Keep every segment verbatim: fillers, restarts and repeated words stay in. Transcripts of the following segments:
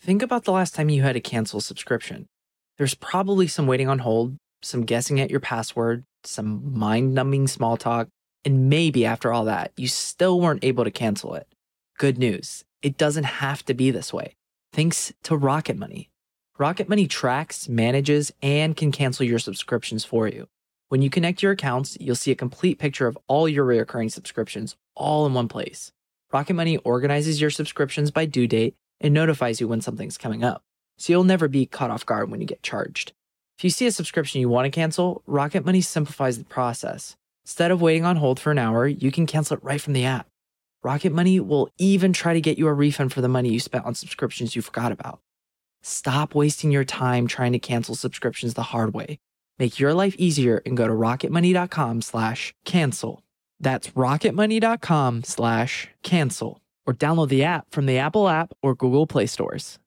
Think about the last time you had to cancel a subscription. There's probably some waiting on hold, some guessing at your password, some mind-numbing small talk, and maybe after all that, you still weren't able to cancel it. Good news, it doesn't have to be this way. Thanks to Rocket Money. Rocket Money tracks, manages, and can cancel your subscriptions for you. When you connect your accounts, you'll see a complete picture of all your recurring subscriptions all in one place. Rocket Money organizes your subscriptions by due date and notifies you when something's coming up, so you'll never be caught off guard when you get charged. If you see a subscription you want to cancel, Rocket Money simplifies the process. Instead of waiting on hold for an hour, you can cancel it right from the app. Rocket Money will even try to get you a refund for the money you spent on subscriptions you forgot about. Stop wasting your time trying to cancel subscriptions the hard way. Make your life easier and go to rocketmoney.com slash cancel. That's rocketmoney.com slash cancel. Or download the app from the Apple app or Google Play stores.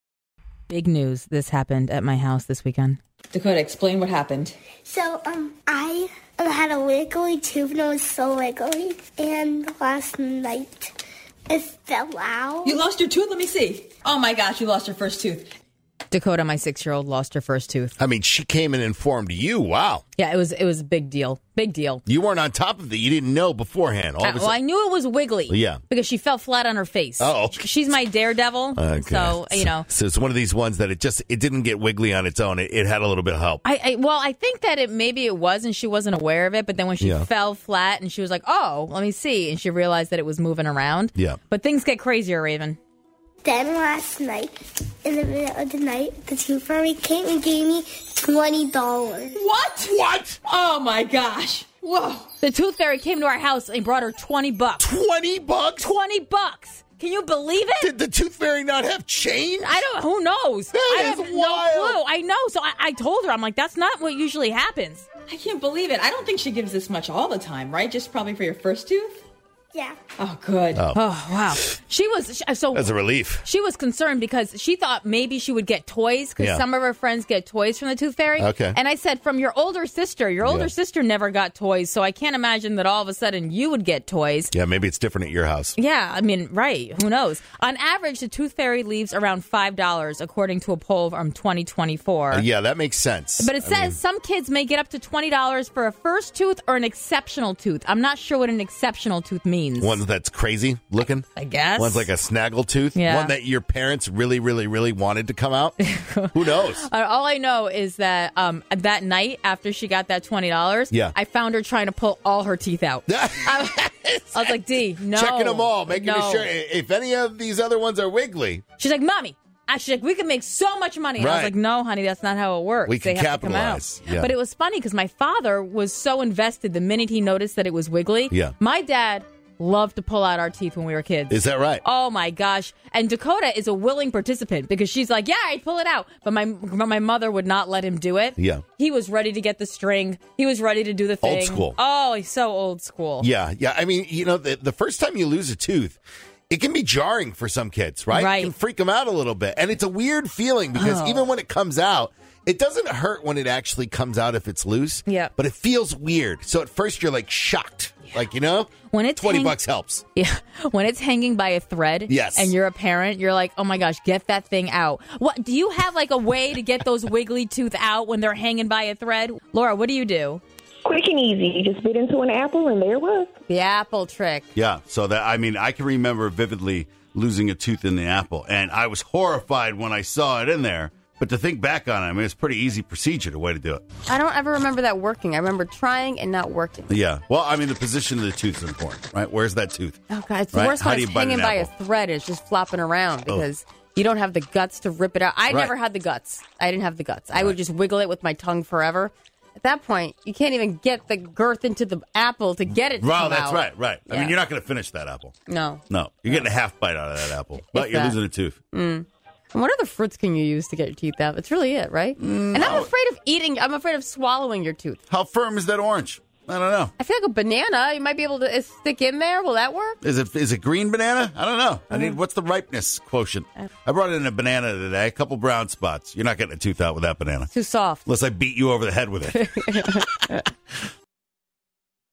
Big news. This happened at my house this weekend. Dakota, explain what happened. So, um, I had a wiggly tooth and it was so wiggly. And last night, it fell out. You lost your tooth? Let me see. Oh my gosh, you lost your first tooth. Dakota, my six-year-old, lost her first tooth. I mean, she came and informed you. Wow. Yeah, it was it was a big deal. Big deal. You weren't on top of it. You didn't know beforehand. All Uh, of a well, I knew it was wiggly. Yeah. Because she fell flat on her face. Oh, okay. She's my daredevil. Okay. So, you know. So it's one of these ones that it just, it didn't get wiggly on its own. It, it had a little bit of help. I, I Well, I think that it maybe it was and she wasn't aware of it. But then when she Yeah. fell flat and she was like, oh, let me see. And she realized that it was moving around. Yeah. But things get crazier, Raven. Then last night, in the middle of the night, the tooth fairy came and gave me twenty dollars. What? What? Oh my gosh. Whoa. The tooth fairy came to our house and brought her twenty bucks. twenty bucks? twenty bucks. Can you believe it? Did the tooth fairy not have change? I don't, who knows? That I is have wild. no clue. I know. So I, I told her, I'm like, that's not what usually happens. I can't believe it. I don't think she gives this much all the time, right? Just probably for your first tooth? Yeah. Oh, good. Oh. Oh, wow. She was, so. That's a relief. She was concerned because she thought maybe she would get toys because Yeah. some of her friends get toys from the Tooth Fairy. Okay. And I said, from your older sister, your older Yeah. sister never got toys, so I can't imagine that all of a sudden you would get toys. Yeah, maybe it's different at your house. Yeah, I mean, right. Who knows? On average, the Tooth Fairy leaves around five dollars, according to a poll from twenty twenty-four. Uh, yeah, that makes sense. But it I says mean, some kids may get up to twenty dollars for a first tooth or an exceptional tooth. I'm not sure what an exceptional tooth means. one that's crazy looking. I guess. One's like a snaggle tooth. Yeah. One that your parents really, really, really wanted to come out. Who knows? Uh, all I know is that um, that night after she got that twenty dollars, Yeah. I found her trying to pull all her teeth out. I, I was like, D, no. Checking them all, making no. sure if any of these other ones are wiggly. She's like, Mommy. I- She's like, we can make so much money. And I was Right. like, no, honey, that's not how it works. We can They have to come out. capitalize. Yeah. But it was funny because my father was so invested the minute he noticed that it was wiggly. Yeah. My dad loved to pull out our teeth when we were kids. Is that right? Oh my gosh! And Dakota is a willing participant because she's like, "Yeah, I'd pull it out," but my but my mother would not let him do it. Yeah. He was ready to get the string. He was ready to do the thing. Old school. Oh, he's so old school. Yeah, yeah. I mean, you know, the, the first time you lose a tooth, it can be jarring for some kids, right? Right. It can freak them out a little bit. And it's a weird feeling because Oh. even when it comes out, it doesn't hurt when it actually comes out if it's loose. Yeah. But it feels weird. So at first you're like shocked. Like, you know, When it's twenty hang- bucks helps. Yeah, when it's hanging by a thread, Yes. and you're a parent, you're like, oh my gosh, get that thing out. What do you have like a way to get those wiggly tooth out when they're hanging by a thread? Laura, what do you do? Quick and easy. You just bit into an apple, and there it was. The apple trick. Yeah, so that I mean, I can remember vividly losing a tooth in the apple, and I was horrified when I saw it in there. But to think back on it, I mean, it's a pretty easy procedure, the way to do it. I don't ever remember that working. I remember trying and not working. Yeah. Well, I mean, the position of the tooth is important, right? Where's that tooth? Oh, God. It's the Right? worst How when do it's you bite hanging an by apple? a thread. It's just flopping around because you don't have the guts to rip it out. I Right. never had the guts. I didn't have the guts. I would just wiggle it with my tongue forever. At that point, you can't even get the girth into the apple to get it to Well, come that's out. right, right. I Yeah. mean, you're not going to finish that apple. No. No. You're getting a half bite out of that apple, but If you're that. losing a tooth. Mm. And what other fruits can you use to get your teeth out? That's really it, right? Mm, and I'm afraid of eating. I'm afraid of swallowing your tooth. How firm is that orange? I don't know. I feel like a banana. You might be able to uh, stick in there. Will that work? Is it is it green banana? I don't know. I need what's the ripeness quotient? I brought in a banana today, a couple brown spots. You're not getting a tooth out with that banana. Too soft. Unless I beat you over the head with it.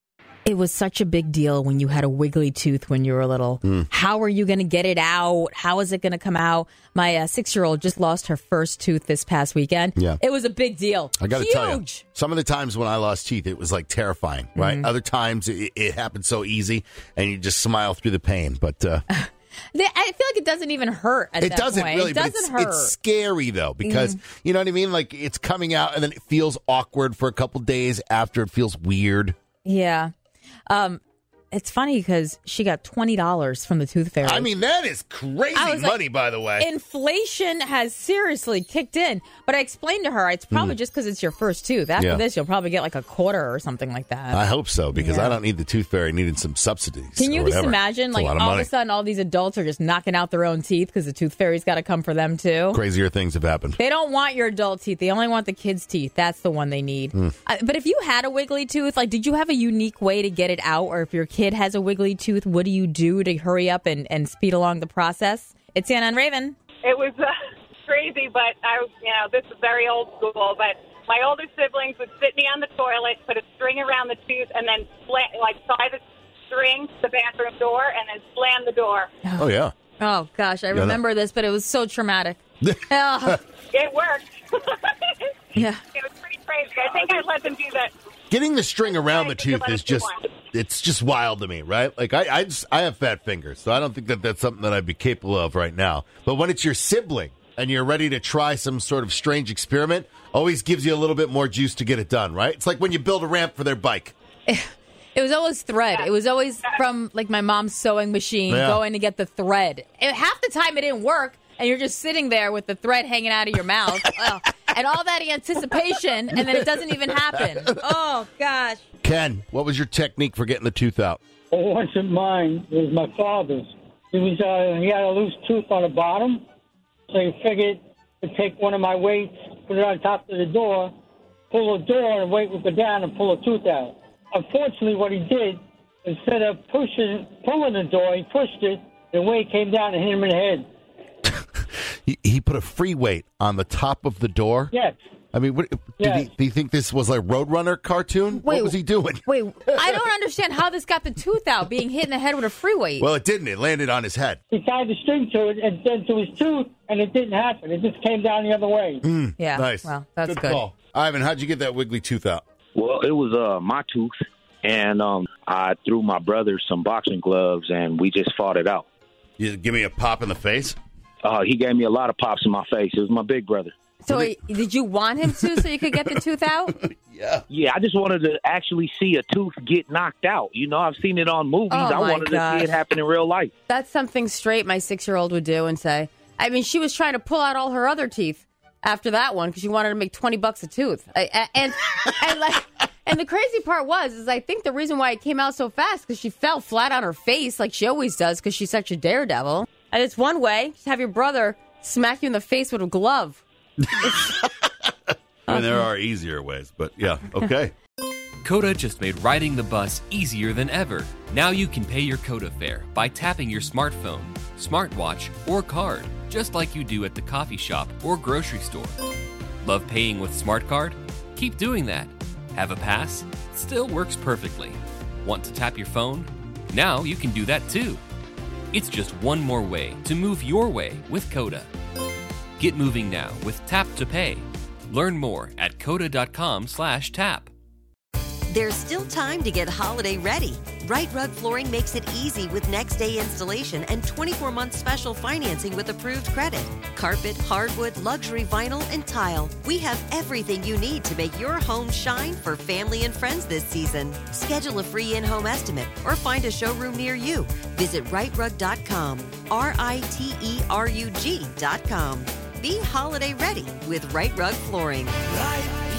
It was such a big deal when you had a wiggly tooth when you were little. Mm. How are you going to get it out? How is it going to come out? My uh, six-year-old just lost her first tooth this past weekend. Yeah. It was a big deal. I got to Huge. tell you, some of the times when I lost teeth, it was like terrifying, right? Mm-hmm. Other times it, it happened so easy and you just smile through the pain. But uh, I feel like it doesn't even hurt at it that doesn't point. really. It but doesn't it's, hurt. it's scary, though, because, Mm-hmm. you know what I mean? Like, it's coming out and then it feels awkward for a couple days after. It feels weird. Yeah. Um, it's funny because she got twenty dollars from the tooth fairy. I mean, that is crazy I was money, like, by the way. Inflation has seriously kicked in. But I explained to her, it's probably Mm. just because it's your first tooth. After Yeah. this, you'll probably get like a quarter or something like that. I hope so, because Yeah. I don't need the tooth fairy needing some subsidies. Can you or just whatever. imagine, It's a like, lot of all money. of a sudden, all these adults are just knocking out their own teeth because the tooth fairy's got to come for them, too? Crazier things have happened. They don't want your adult teeth. They only want the kids' teeth. That's the one they need. Mm. Uh, but if you had a wiggly tooth, like, did you have a unique way to get it out? Or if your kid has a wiggly tooth, what do you do to hurry up and, and speed along the process? It's Anna and Raven. It was uh, crazy, but I, you know, this is very old school. But my older siblings would sit me on the toilet, put a string around the tooth, and then slam, like tie the string to the bathroom door, and then slam the door. Oh, yeah. Oh, gosh. I Yeah, remember this, but it was so traumatic. Oh, It worked. yeah. It was pretty crazy. I think I let them do that. Getting the string around the Right, you tooth let is us do just, one. it's just wild to me, right? Like, I, I, just, I have fat fingers, so I don't think that that's something that I'd be capable of right now. But when it's your sibling and you're ready to try some sort of strange experiment, always gives you a little bit more juice to get it done, right? It's like when you build a ramp for their bike. It was always thread. It was always from, like, my mom's sewing machine, Yeah. going to get the thread. And half the time it didn't work, and you're just sitting there with the thread hanging out of your mouth. Ugh. And all that anticipation, and then it doesn't even happen. Oh, gosh. Ken, what was your technique for getting the tooth out? It wasn't mine. It was my father's. He was uh, he had a loose tooth on the bottom, so he figured to take one of my weights, put it on top of the door, pull the door, and weight would go down and pull the tooth out. Unfortunately, what he did, instead of pushing, pulling the door, he pushed it. The weight came down and hit him in the head. He, he put a free weight on the top of the door? Yes. I mean, what, did Yes. he, do you think this was a Roadrunner cartoon? Wait, what was he doing? Wait, I don't understand how this got the tooth out, being hit in the head with a free weight. Well, it didn't. It landed on his head. He tied the string to it and then to his tooth, and it didn't happen. It just came down the other way. yeah, Nice. well, that's good. call. Ivan, how'd you get that wiggly tooth out? Well, it was uh, my tooth, and um, I threw my brother some boxing gloves, and we just fought it out. You give me a pop in the face? Uh, he gave me a lot of pops in my face. It was my big brother. So wait, did you want him to so you could get the tooth out? Yeah. Yeah, I just wanted to actually see a tooth get knocked out. You know, I've seen it on movies. Oh, I my wanted gosh. to see it happen in real life. That's something straight my six-year-old would do and say. I mean, she was trying to pull out all her other teeth after that one because she wanted to make twenty bucks a tooth. I, I- and and like, and the crazy part was is I think the reason why it came out so fast because she fell flat on her face like she always does because she's such a daredevil. And it's one way just have your brother smack you in the face with a glove. I mean, there are easier ways, but yeah, okay. Coda just made riding the bus easier than ever. Now you can pay your Coda fare by tapping your smartphone, smartwatch, or card, just like you do at the coffee shop or grocery store. Love paying with Smart Card? Keep doing that. Have a pass? Still works perfectly. Want to tap your phone? Now you can do that too. It's just one more way to move your way with Coda. Get moving now with Tap to Pay. Learn more at coda.com slash tap. There's still time to get holiday ready. Right Rug Flooring makes it easy with next day installation and twenty-four month special financing with approved credit. Carpet, hardwood, luxury vinyl, and tile. We have everything you need to make your home shine for family and friends this season. Schedule a free in-home estimate or find a showroom near you. Visit right rug dot com, R I T E R U G dot com. Be holiday ready with Right Rug Flooring. Right